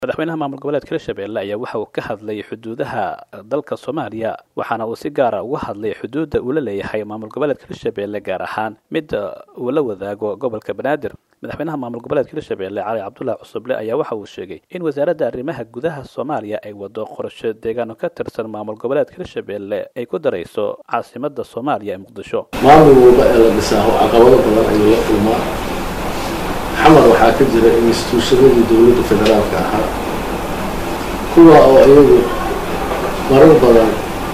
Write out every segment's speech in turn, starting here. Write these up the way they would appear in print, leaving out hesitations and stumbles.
madaxweynaha maamul goboleedka Hirshabelle ayaa waxa uu ka hadlay xuduudaha dalka Soomaaliya waxaana uu si gaar ah uga hadlay xuduudda uu la leeyahay maamul goboleedka Hirshabelle gaar ahaan mid uu la wadaago gobolka Banaadir madaxweynaha maamul goboleedka Hirshabelle Cali Cabdullaahi Cusuble ayaa waxa uu sheegay in wasaaradda arrimaha gudaha Soomaaliya ay wado qorshe deegaan ka tirsan maamul goboleedka Hirshabelle ay ku darayso caasimadda Soomaaliya ee Muqdisho maamul walba ee la dhisaaho caqabado badan ayuu la kulmaa xamar waxaa ka jira instituushadii dawladda federaalka ahaa kuwa oo iyagu marar badan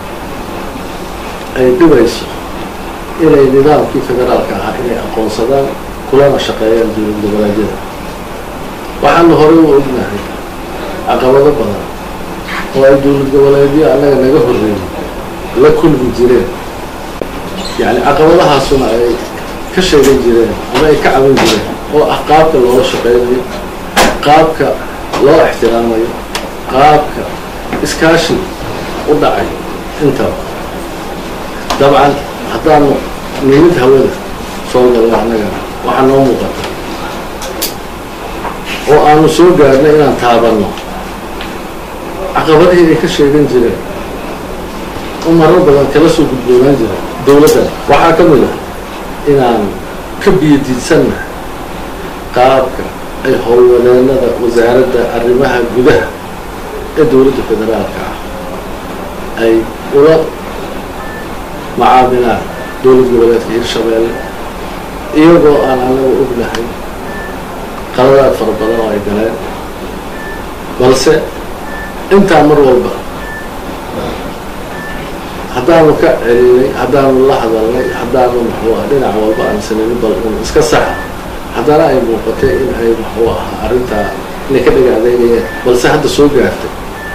ay dhibayso inay nidaamkii federaalka ahaa inay aqoonsadaan kulana shaqeeyaan dowlad goboleedyada waxaana horey u ognahay caqabado badan oo ay dowlad goboleedyo annaga naga horreeyay la kulmi jireen yacni caqabadahaasuna ay ka sheegan jireen ama ay ka caban jireen oo ah qaabka loola shaqeynayo qaabka loo ixtiraamayo qaabka iskaashi u dhacay intaba dabcan haddaanu nimid hawada soo galno annaga waxaa noo muuqata oo aanu soo gaarnay inaan taabanno caqabadihii ay ka sheegan jireen oo marar badan kala soo gudboonaan jira dawladdan waxaa ka mid ah inaan ka biyadiidsanna qaabka ay howlwadeennada wasaaradda arrimaha gudaha ee dowladda federaalka ah ay ula macaamilaan dowlad goboleedka Hirshabelle iyagoo aan anagu ognahay qaladaad fara badan oo ay galeen balse intaa mar walba haddaanu ka celinay haddaanu la hadalnay haddaanu dhinac walba aan samaynin bal iska saxa haddana ay muuqatay in ay arrintaa inay ka dhagaadaynayeen balse hadda soo gaartay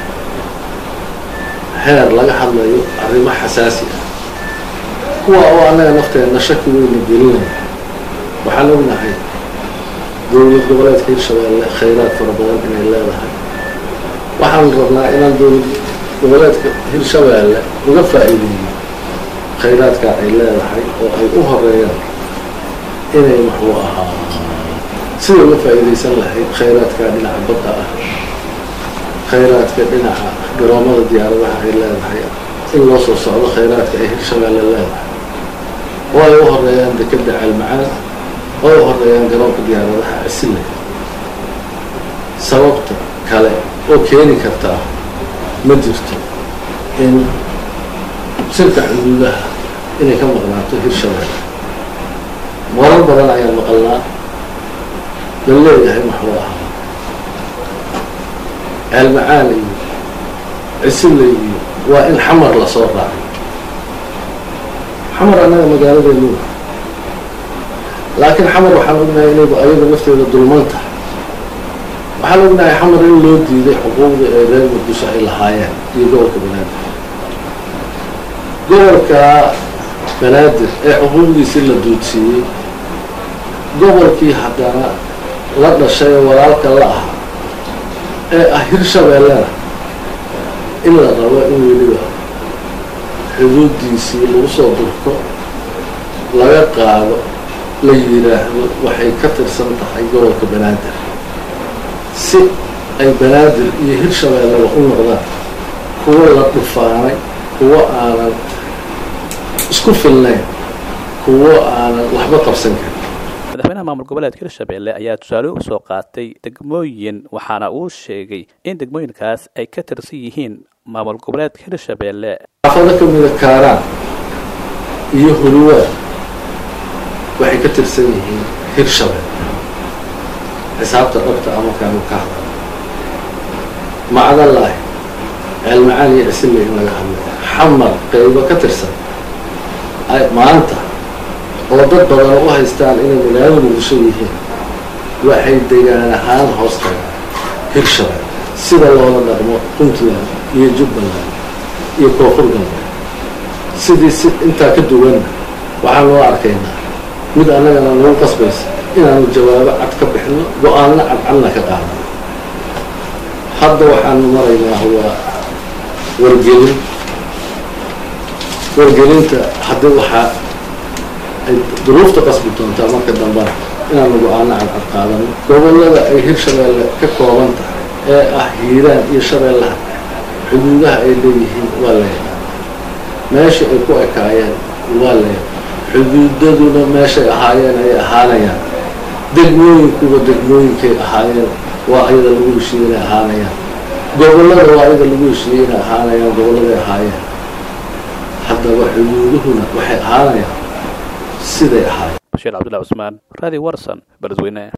heer laga hadlayo arrimo xasaasi ah kuwa oo annaga nafteenna shaki weyna gelinaya waxaan ognahay dowlad goboleedka Hirshabelle khayraad fara badan inay leedahay waxaan rabnaa inaan dowlad goboleedka Hirshabelle uga faa'iideeyo khayraadka ay leedahay oo ay u horeeyaan inay sida uga faa'iidaysan lahayd khayraadka dhinaca badda ah khayraadka dhinaca garoomada diyaaradaha ay leedahay in loo soo socdo khayraadka ay Hirshabelle leedahay oo ay u horeeyaan dekedda Calmacaan oo ay u horeeyaan garoonka diyaaradaha Asile sababta kale oo keeni kartaa ma jirto in shirka xuduudaha inay ka maqnaato Hirshabelle marar badan ayaan maqalnaa la leeyahay Calmacaan iyo Asile iyo waa in xamar la soo raacay xamar annaga magaaladeenu laakiin xamar waxaan ognahay inayba ayaga nafteeda dulman tahay waxaan ognahay xamar in loo diiday xuquuqda ee reer Muqdisho ay lahaayeen iyo gobolka Banaadir gobolka Banaadir ee xuquuqdiisii la duudsiiyey gobolkii haddana la dhashay walaalka la ah ee ah Hirshabelle in la rabo in weliba xuduudiisii lagu soo durko laga qaado la yiraahdo waxay ka tirsan tahay gobolka Banaadir si ay Banaadir iyo Hirshabelle u noqdaan kuwa la dhufaanay kuwa aanan isku filnayn kuwa aanan waxba qabsan karin madaxweynaha maamul goboleedka Hirshabelle ayaa tusaale u soo qaatay degmooyin waxaana uu sheegay in degmooyinkaas ay ka tirsan yihiin maamul goboleedka Hirshabelle afada ka mid ah Kaaraan iyo Huluwaa waxay ka tirsan yihiin Hirshabelle xisaabta dhabta ama kaanu ka hadla macdalahi Calmacaan iyo Asile in laga hadlayo xamar qaybo ka tirsan ay maanta oo dad badan u haystaan inay magaalada Muqdisho yihiin waxay deegaan ahaan hoos tagaan Hirshabelle sida loola dhaqmo Puntland iyo Jubbaland iyo Koonfur Galbeed sidii intaa ka duwanna waxaan loo arkaynaa mid annagana nagu qasbaysa inaanu jawaabo cad ka bixino go-aanna cadcadna ka qaadano hadda waxaanu maraynaa waa wargelinta haddii waxaa ay duruufta qasbi doontaa marka dambana inaanu go-aanna cadcad qaadano gobollada ay Hirshabelle ka kooban tahay ee ah hiiraan iyo shabeellaha xuduudaha ay leeyihiin waa la yaqaan meesha ay ku ekaayeen waa la yaqaan xuduudaduna meeshay ahaayeen ay ahaanayaan degmooyinkuba degmooyinkay ahaayeen waa ayada lagu heshiiyey inay ahaanayaan gobollada waa ayada lagu heshiiyey inay ahaanayaan gobolladay ahaayeen haddaba xuduuduhuna waxay ahaanayaan siday ahaayeen. Bashiir Cabdullaahi Cusmaan, Radio Warsan, Beledweyne.